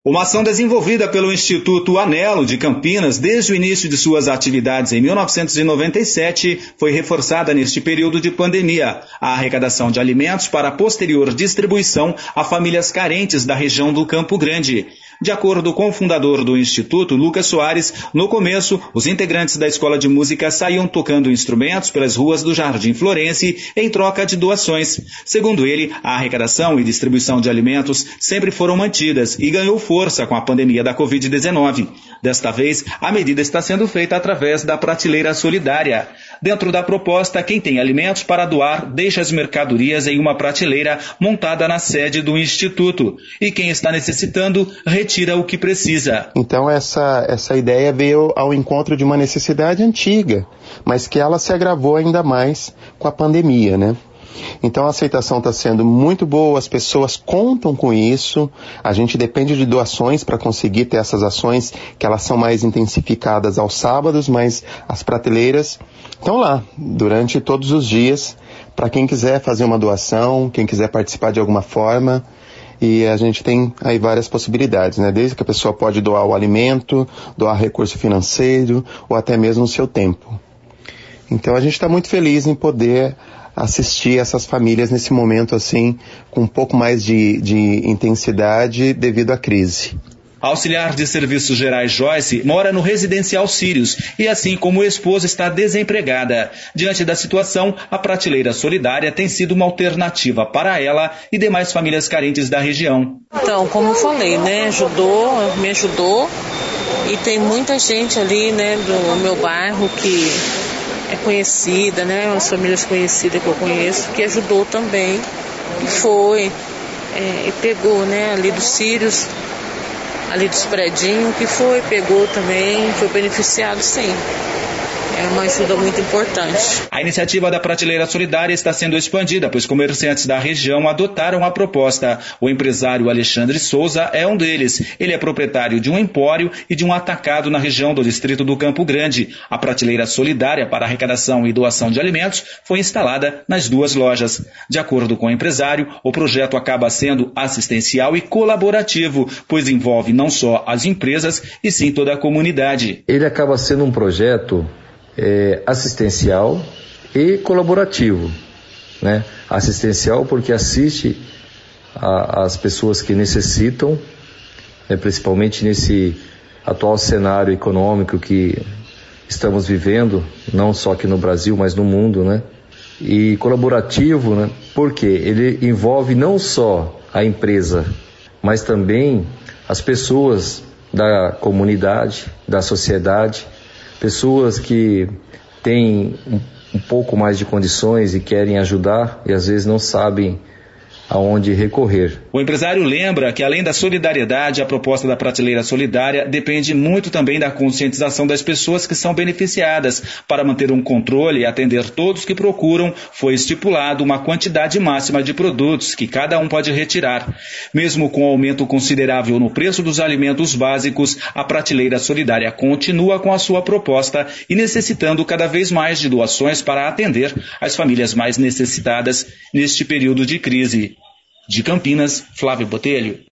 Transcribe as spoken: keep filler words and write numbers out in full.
Uma ação desenvolvida pelo Instituto Anelo de Campinas desde o início de suas atividades em mil novecentos e noventa e sete foi reforçada neste período de pandemia, a arrecadação de alimentos para a posterior distribuição a famílias carentes da região do Campo Grande. De acordo com o fundador do Instituto, Lucas Soares, no começo, os integrantes da Escola de Música saíam tocando instrumentos pelas ruas do Jardim Florense em troca de doações. Segundo ele, a arrecadação e distribuição de alimentos sempre foram mantidas e ganhou força com a pandemia da covid dezenove. Desta vez, a medida está sendo feita através da Prateleira Solidária. Dentro da proposta, quem tem alimentos para doar deixa as mercadorias em uma prateleira montada na sede do Instituto. E quem está necessitando, retira o que precisa. Então essa, essa ideia veio ao encontro de uma necessidade antiga, mas que ela se agravou ainda mais com a pandemia, né? Então a aceitação está sendo muito boa, as pessoas contam com isso, a gente depende de doações para conseguir ter essas ações, que elas são mais intensificadas aos sábados, mas as prateleiras estão lá durante todos os dias, para quem quiser fazer uma doação, quem quiser participar de alguma forma. E a gente tem aí várias possibilidades, né? Desde que a pessoa pode doar o alimento, doar recurso financeiro ou até mesmo o seu tempo. Então a gente está muito feliz em poder assistir essas famílias nesse momento assim, com um pouco mais de, de intensidade devido à crise. A auxiliar de serviços gerais Joyce mora no residencial Sírios e, assim como o esposo, está desempregada. Diante da situação, a Prateleira Solidária tem sido uma alternativa para ela e demais famílias carentes da região. Então, como eu falei, né, ajudou, me ajudou e tem muita gente ali, né, do meu bairro que é conhecida, né, as famílias conhecidas que eu conheço, que ajudou também, que foi é, e pegou, né, ali dos Sírios, ali dos predinhos, que foi, pegou também, foi beneficiado sim. É uma ajuda muito importante. A iniciativa da Prateleira Solidária está sendo expandida, pois comerciantes da região adotaram a proposta. O empresário Alexandre Souza é um deles. Ele é proprietário de um empório e de um atacado na região do distrito do Campo Grande. A Prateleira Solidária para arrecadação e doação de alimentos foi instalada nas duas lojas. De acordo com o empresário, o projeto acaba sendo assistencial e colaborativo, pois envolve não só as empresas, e sim toda a comunidade. Ele acaba sendo um projeto É, assistencial e colaborativo, né? Assistencial porque assiste a, as pessoas que necessitam, né, principalmente nesse atual cenário econômico que estamos vivendo, não só aqui no Brasil, mas no mundo, né? E colaborativo, né? Porque ele envolve não só a empresa, mas também as pessoas da comunidade, da sociedade, pessoas que têm um, um pouco mais de condições e querem ajudar e às vezes não sabem aonde recorrer. O empresário lembra que, além da solidariedade, a proposta da Prateleira Solidária depende muito também da conscientização das pessoas que são beneficiadas. Para manter um controle e atender todos que procuram, foi estipulado uma quantidade máxima de produtos que cada um pode retirar. Mesmo com aumento considerável no preço dos alimentos básicos, a Prateleira Solidária continua com a sua proposta e necessitando cada vez mais de doações para atender as famílias mais necessitadas neste período de crise. De Campinas, Flávio Botelho.